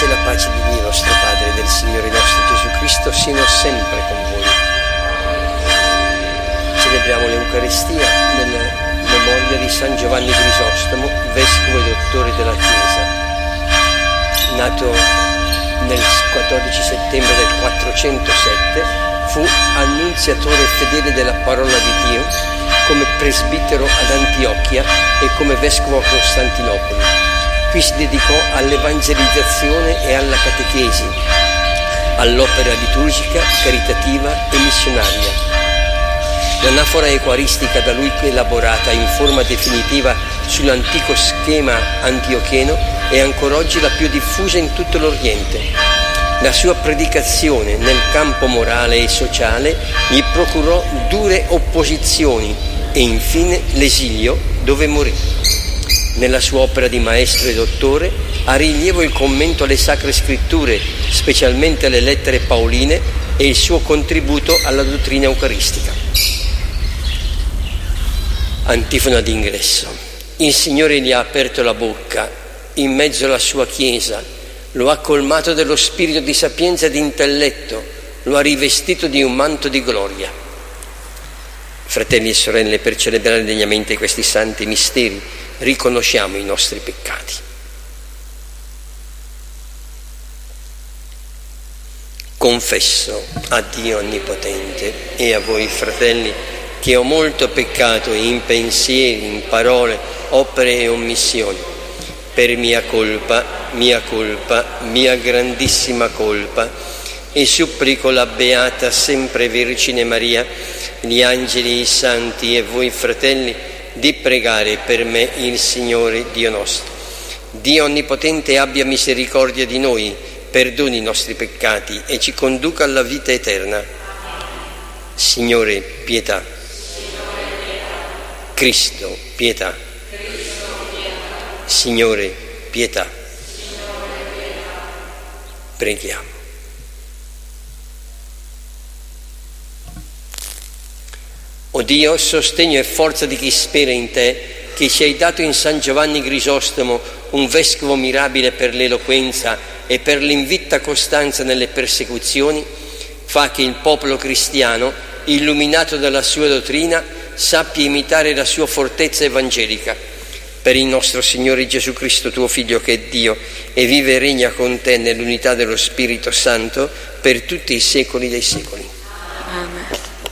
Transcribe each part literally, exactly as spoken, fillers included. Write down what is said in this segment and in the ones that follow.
grazia e la pace di Dio nostro Padre e del Signore nostro Gesù Cristo siano sempre con voi. Celebriamo l'Eucaristia nella memoria di San Giovanni Grisostomo, vescovo e dottore della Chiesa, nato nel quattordici settembre del quattrocentosette, fu annunziatore fedele della parola di Dio come presbitero ad Antiochia e come vescovo a Costantinopoli. Qui si dedicò all'evangelizzazione e alla catechesi, all'opera liturgica, caritativa e missionaria. L'anafora eucaristica da lui elaborata in forma definitiva sull'antico schema antiocheno è ancora oggi la più diffusa in tutto l'Oriente. La sua predicazione nel campo morale e sociale gli procurò dure opposizioni e infine l'esilio, dove morì. Nella sua opera di maestro e dottore ha rilievo il commento alle Sacre Scritture, specialmente alle lettere paoline, e il suo contributo alla dottrina eucaristica. Antifona d'ingresso. Il Signore gli ha aperto la bocca in mezzo alla sua Chiesa, lo ha colmato dello spirito di sapienza e di intelletto, lo ha rivestito di un manto di gloria. Fratelli e sorelle, per celebrare degnamente questi santi misteri, riconosciamo i nostri peccati. Confesso a Dio Onnipotente e a voi, fratelli, che ho molto peccato in pensieri, in parole, opere e omissioni. Per mia colpa, mia colpa, mia grandissima colpa, e supplico la Beata Sempre Vergine Maria, gli angeli, i santi e voi, fratelli, di pregare per me il Signore Dio nostro. Dio Onnipotente abbia misericordia di noi, perdoni i nostri peccati e ci conduca alla vita eterna. Signore, pietà. Cristo, pietà. Signore, pietà. Preghiamo. O Dio, sostegno e forza di chi spera in te, che ci hai dato in San Giovanni Grisostomo un vescovo mirabile per l'eloquenza e per l'invitta costanza nelle persecuzioni, fa che il popolo cristiano, illuminato dalla sua dottrina, sappia imitare la sua fortezza evangelica. Per il nostro Signore Gesù Cristo, tuo Figlio, che è Dio e vive e regna con te nell'unità dello Spirito Santo per tutti i secoli dei secoli. Amen.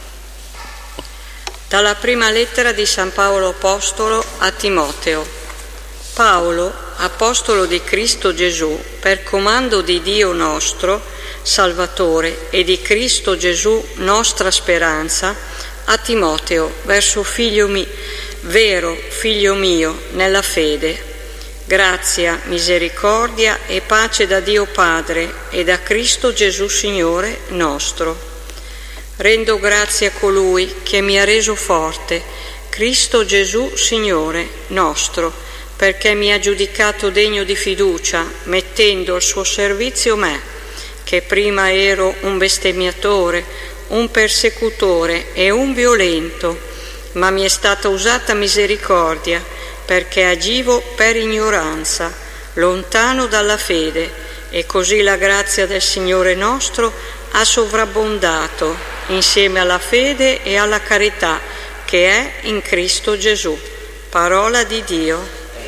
Dalla prima lettera di San Paolo Apostolo a Timoteo. Paolo, apostolo di Cristo Gesù, per comando di Dio nostro, Salvatore, e di Cristo Gesù, nostra speranza, a Timoteo, verso figlio mio, vero figlio mio, nella fede. Grazia, misericordia e pace da Dio Padre e da Cristo Gesù Signore nostro. Rendo grazie a colui che mi ha reso forte, Cristo Gesù Signore nostro, perché mi ha giudicato degno di fiducia, mettendo al suo servizio me, che prima ero un bestemmiatore, un persecutore e un violento, ma mi è stata usata misericordia, perché agivo per ignoranza, lontano dalla fede, e così la grazia del Signore nostro ha sovrabbondato, insieme alla fede e alla carità che è in Cristo Gesù. Parola di Dio.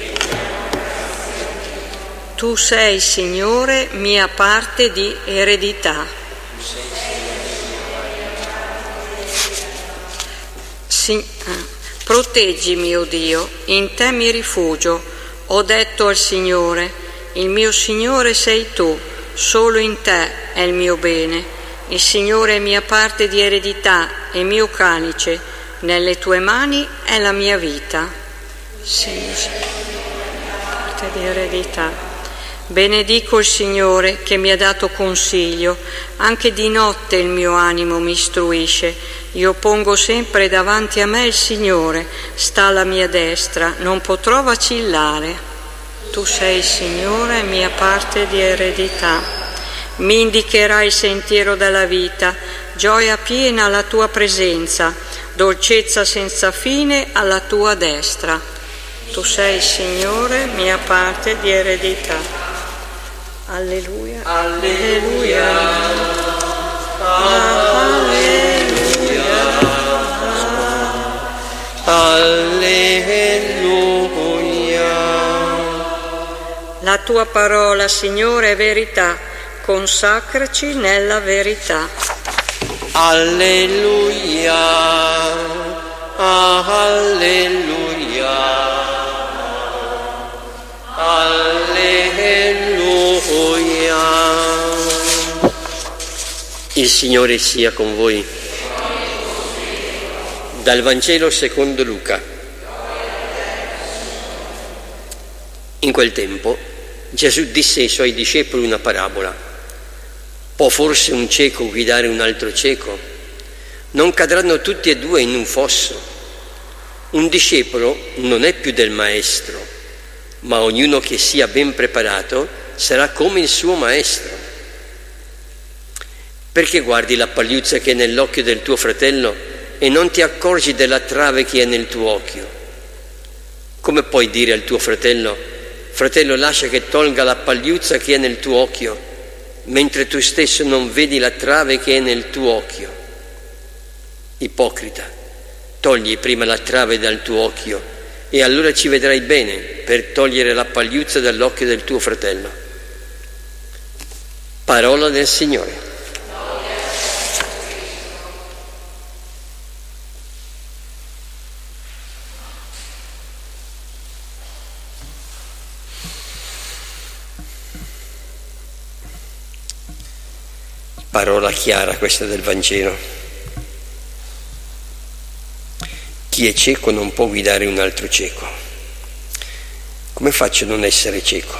Tu sei, Signore, mia parte di eredità. Si, proteggimi, o Dio, in te mi rifugio. Ho detto al Signore, il mio Signore sei tu, solo in te è il mio bene. Il Signore è mia parte di eredità e mio calice, nelle tue mani è la mia vita. Signore, parte di eredità. Benedico il Signore che mi ha dato consiglio, anche di notte il mio animo mi istruisce. Io pongo sempre davanti a me il Signore, sta alla mia destra, non potrò vacillare. Tu sei, Signore, mia parte di eredità. Mi indicherai il sentiero della vita, gioia piena alla tua presenza, dolcezza senza fine alla tua destra. Tu sei, Signore, mia parte di eredità. Alleluia. Alleluia. Alleluia. Alleluia. La tua parola, Signore, è verità, consacraci nella verità. Alleluia. Alleluia. Alleluia. Il Signore sia con voi. Dal Vangelo secondo Luca. In quel tempo Gesù disse ai suoi discepoli una parabola. Può forse un cieco guidare un altro cieco? Non cadranno tutti e due in un fosso. Un discepolo non è più del maestro, ma ognuno che sia ben preparato sarà come il suo maestro. Perché guardi la pagliuzza che è nell'occhio del tuo fratello e non ti accorgi della trave che è nel tuo occhio? Come puoi dire al tuo fratello: fratello, lascia che tolga la pagliuzza che è nel tuo occhio, mentre tu stesso non vedi la trave che è nel tuo occhio? Ipocrita, togli prima la trave dal tuo occhio e allora ci vedrai bene per togliere la pagliuzza dall'occhio del tuo fratello. Parola del Signore. Parola chiara questa del Vangelo. Chi è cieco non può guidare un altro cieco. Come faccio a non essere cieco?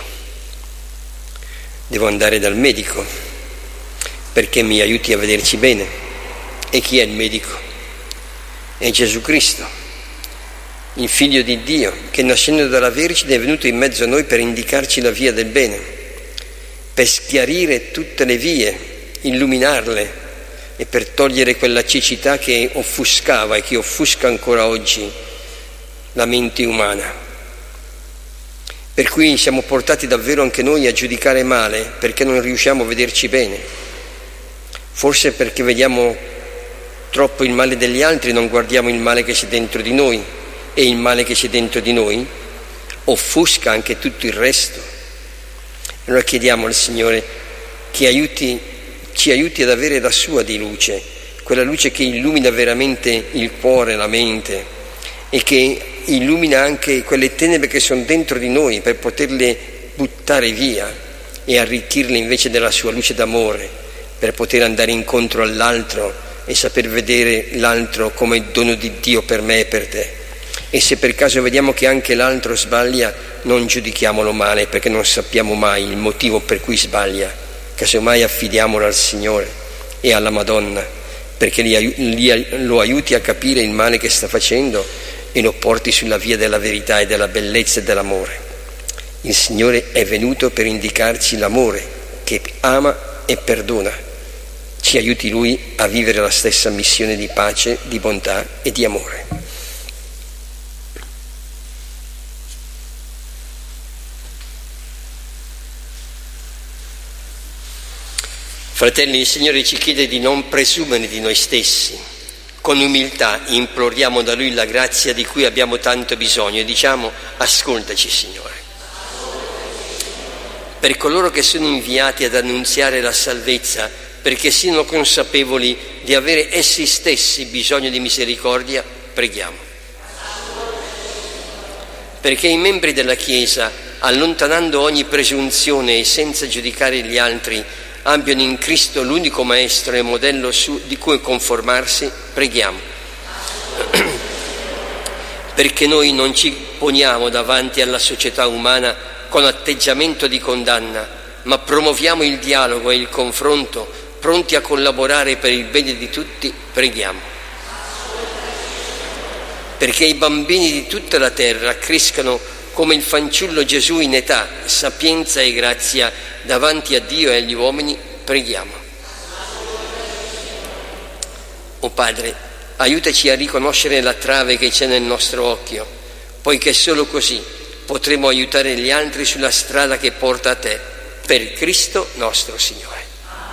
Devo andare dal medico perché mi aiuti a vederci bene. E chi è il medico? È Gesù Cristo, il Figlio di Dio, che nascendo dalla Vergine è venuto in mezzo a noi per indicarci la via del bene, per schiarire tutte le vie, illuminarle e per togliere quella cecità che offuscava e che offusca ancora oggi la mente umana. Per cui siamo portati davvero anche noi a giudicare male perché non riusciamo a vederci bene. Forse perché vediamo troppo il male degli altri, non guardiamo il male che c'è dentro di noi, e il male che c'è dentro di noi offusca anche tutto il resto. Allora chiediamo al Signore che aiuti ci aiuti ad avere la sua di luce, quella luce che illumina veramente il cuore, la mente, e che illumina anche quelle tenebre che sono dentro di noi per poterle buttare via e arricchirle invece della sua luce d'amore, per poter andare incontro all'altro e saper vedere l'altro come dono di Dio per me e per te. E se per caso vediamo che anche l'altro sbaglia, non giudichiamolo male, perché non sappiamo mai il motivo per cui sbaglia. Casomai affidiamolo al Signore e alla Madonna, perché lo aiuti a capire il male che sta facendo e lo porti sulla via della verità e della bellezza e dell'amore. Il Signore è venuto per indicarci l'amore che ama e perdona. Ci aiuti Lui a vivere la stessa missione di pace, di bontà e di amore. Fratelli, il Signore ci chiede di non presumere di noi stessi. Con umiltà imploriamo da Lui la grazia di cui abbiamo tanto bisogno e diciamo: ascoltaci, Signore. Per coloro che sono inviati ad annunziare la salvezza, perché siano consapevoli di avere essi stessi bisogno di misericordia, preghiamo. Perché i membri della Chiesa, allontanando ogni presunzione e senza giudicare gli altri, abbiano in Cristo l'unico Maestro e modello su, di cui conformarsi, preghiamo. Perché noi non ci poniamo davanti alla società umana con atteggiamento di condanna, ma promuoviamo il dialogo e il confronto, pronti a collaborare per il bene di tutti, preghiamo. Perché i bambini di tutta la terra crescano come il fanciullo Gesù in età, sapienza e grazia davanti a Dio e agli uomini, preghiamo. O Padre, aiutaci a riconoscere la trave che c'è nel nostro occhio, poiché solo così potremo aiutare gli altri sulla strada che porta a te. per Cristo nostro Signore.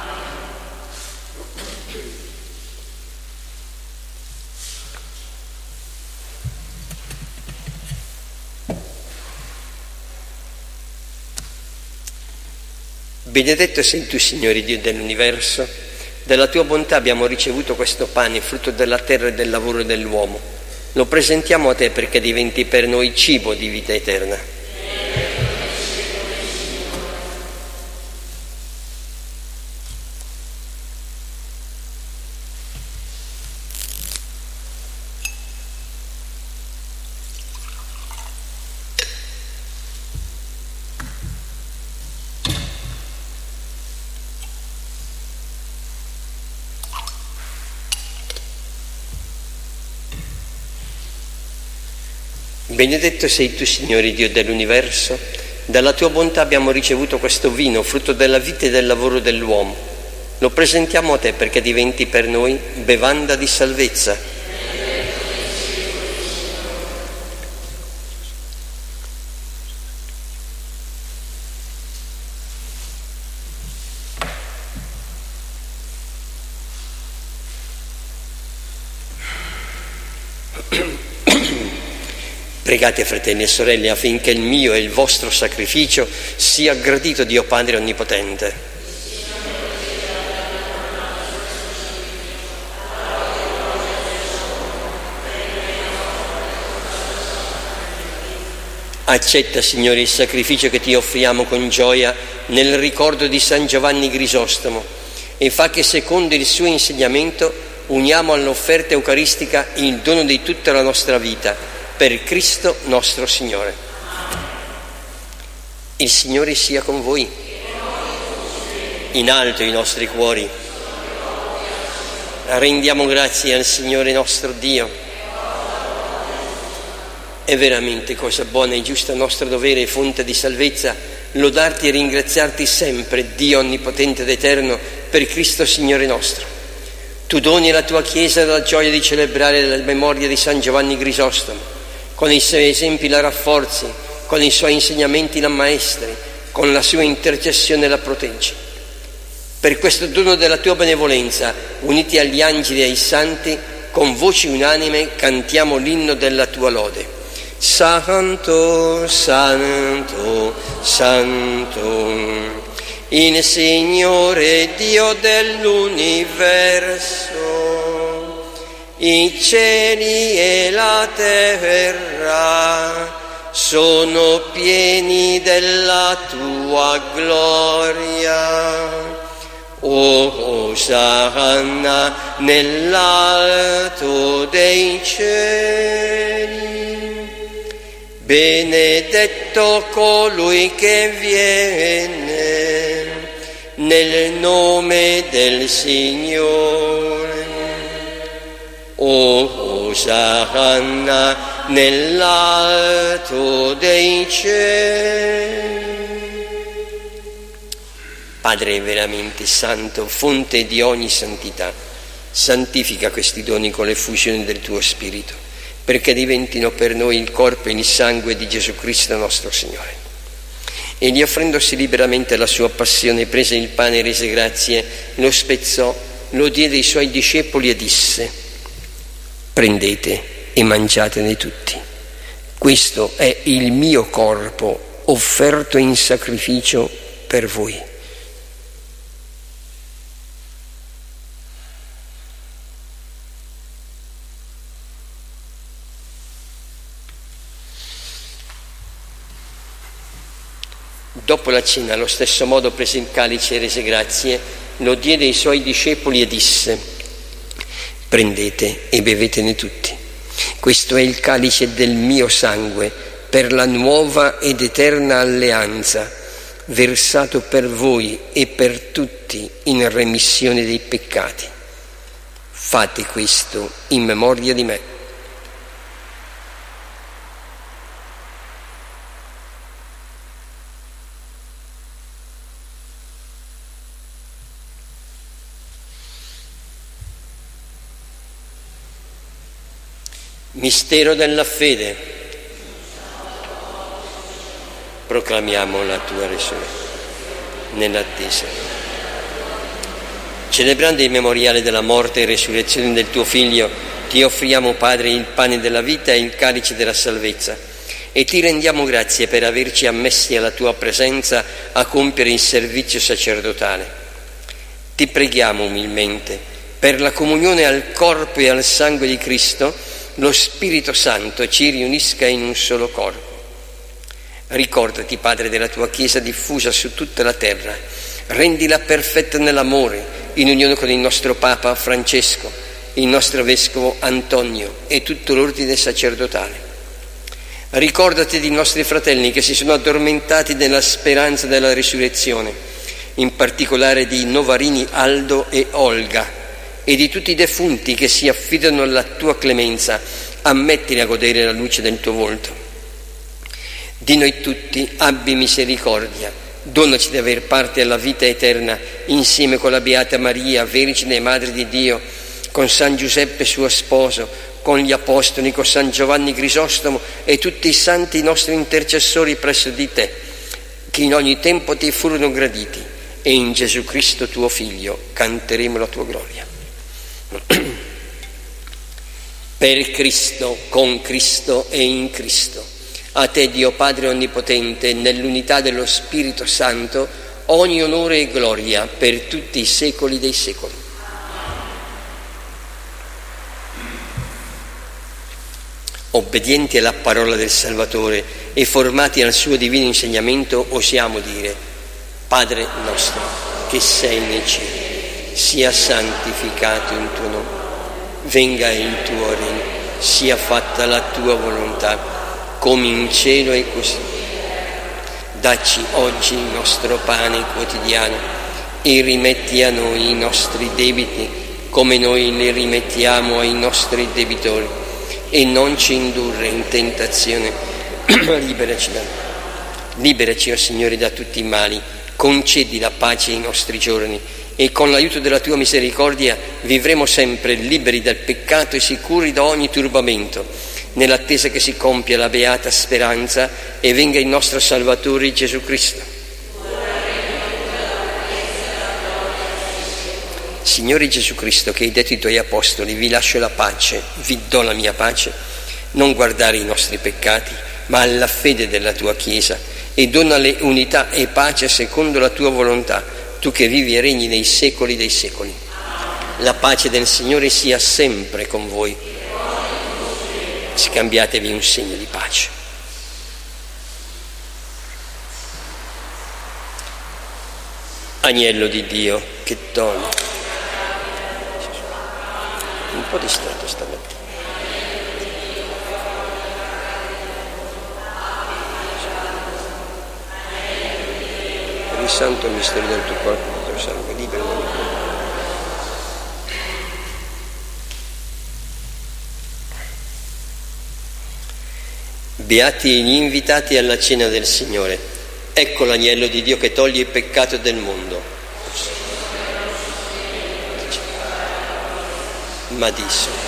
Benedetto sei tu, Signore Dio dell'universo, dalla tua bontà abbiamo ricevuto questo pane, frutto della terra e del lavoro dell'uomo. Lo presentiamo a te perché diventi per noi cibo di vita eterna. Benedetto sei tu, Signore Dio dell'universo, dalla tua bontà abbiamo ricevuto questo vino, frutto della vita e del lavoro dell'uomo. Lo presentiamo a te perché diventi per noi bevanda di salvezza. Pregate, fratelli e sorelle, affinché il mio e il vostro sacrificio sia gradito Dio Padre Onnipotente. Accetta, Signore, il sacrificio che ti offriamo con gioia nel ricordo di San Giovanni Grisostomo e fa che secondo il suo insegnamento uniamo all'offerta eucaristica il dono di tutta la nostra vita, per Cristo nostro Signore. Il Signore sia con voi. In alto i nostri cuori. Rendiamo grazie al Signore nostro Dio. È veramente cosa buona e giusta, nostro dovere e fonte di salvezza, lodarti e ringraziarti sempre, Dio onnipotente ed eterno, per Cristo Signore nostro. Tu doni alla tua Chiesa la gioia di celebrare la memoria di San Giovanni Grisostomo. Con i suoi esempi la rafforzi, con i suoi insegnamenti la maestri, con la sua intercessione la proteggi. Per questo dono della tua benevolenza, uniti agli angeli e ai santi, con voci unanime cantiamo l'inno della tua lode. Santo, Santo, Santo, il Signore Dio dell'universo. I cieli e la terra sono pieni della tua gloria. O Osanna nell'alto dei cieli. Benedetto colui che viene nel nome del Signore. O Osanna nell'alto dei cieli. Padre veramente santo, fonte di ogni santità, santifica questi doni con l'effusione del tuo Spirito, perché diventino per noi il corpo e il sangue di Gesù Cristo nostro Signore. Egli, offrendosi liberamente alla sua passione, prese il pane e rese grazie, lo spezzò, lo diede ai suoi discepoli e disse: prendete e mangiatene tutti. Questo è il mio corpo offerto in sacrificio per voi. Dopo la cena, allo stesso modo, prese il calice e rese grazie, lo diede ai suoi discepoli e disse: prendete e bevetene tutti. Questo è il calice del mio sangue per la nuova ed eterna alleanza, versato per voi e per tutti in remissione dei peccati. Fate questo in memoria di me. Mistero della fede. Proclamiamo la tua resurrezione. nell'attesa. Celebrando il memoriale della morte e resurrezione del tuo Figlio, ti offriamo, Padre, il pane della vita e il calice della salvezza, e ti rendiamo grazie per averci ammessi alla tua presenza a compiere il servizio sacerdotale. Ti preghiamo umilmente, per la comunione al corpo e al sangue di Cristo, lo Spirito Santo ci riunisca in un solo corpo. Ricordati, Padre, della tua Chiesa diffusa su tutta la terra, rendila perfetta nell'amore, in unione con il nostro Papa Francesco, il nostro Vescovo Antonio e tutto l'ordine sacerdotale. Ricordati dei nostri fratelli che si sono addormentati nella speranza della risurrezione, in particolare di Novarini Aldo e Olga, e di tutti i defunti che si affidano alla tua clemenza. Ammettili a godere la luce del tuo volto. Di noi tutti abbi misericordia, donaci di aver parte alla vita eterna insieme con la Beata Maria, Vergine e Madre di Dio, con San Giuseppe suo sposo, con gli Apostoli, con San Giovanni Crisostomo e tutti i santi nostri intercessori presso di te, che in ogni tempo ti furono graditi, e in Gesù Cristo tuo Figlio canteremo la tua gloria. Per Cristo, con Cristo e in Cristo, a te, Dio Padre Onnipotente, nell'unità dello Spirito Santo, ogni onore e gloria per tutti i secoli dei secoli. Obbedienti alla parola del Salvatore e formati al suo divino insegnamento, osiamo dire: Padre nostro, che sei nei cieli, sia santificato il tuo nome, venga il tuo regno, sia fatta la tua volontà, come in cielo e così. Dacci oggi il nostro pane quotidiano e rimetti a noi i nostri debiti, come noi li rimettiamo ai nostri debitori, e non ci indurre in tentazione, ma liberaci da liberaci, o Signore, da tutti i mali. Concedi la pace ai nostri giorni, e con l'aiuto della tua misericordia vivremo sempre liberi dal peccato e sicuri da ogni turbamento, nell'attesa che si compia la beata speranza e venga il nostro Salvatore Gesù Cristo. Signore Gesù Cristo, che hai detto ai tuoi apostoli: vi lascio la pace, vi do la mia pace, non guardare i nostri peccati, ma alla fede della tua Chiesa, e donale unità e pace secondo la tua volontà, tu che vivi e regni nei secoli dei secoli. La pace del Signore sia sempre con voi. Scambiatevi un segno di pace. Agnello di Dio, che doni. Un po' distratto stamattina. Per il santo mistero del tuo corpo, del tuo sangue, libero da ogni colpa. Beati gli invitati alla cena del Signore. Ecco l'agnello di Dio che toglie il peccato del mondo. Ma disse: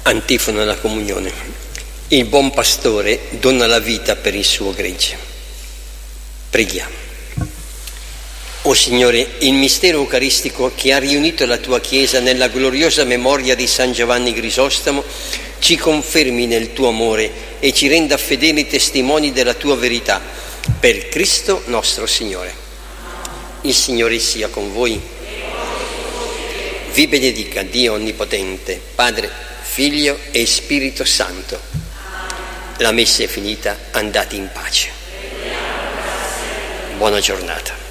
Antifona alla comunione. Il buon pastore dona la vita per il suo gregge. Preghiamo. O Signore, il mistero eucaristico che ha riunito la tua Chiesa nella gloriosa memoria di San Giovanni Grisostomo ci confermi nel tuo amore e ci renda fedeli testimoni della tua verità. Per Cristo nostro Signore. Il Signore sia con voi. Vi benedica Dio Onnipotente, Padre, Figlio e Spirito Santo. La messa è finita, andate in pace. Buona giornata.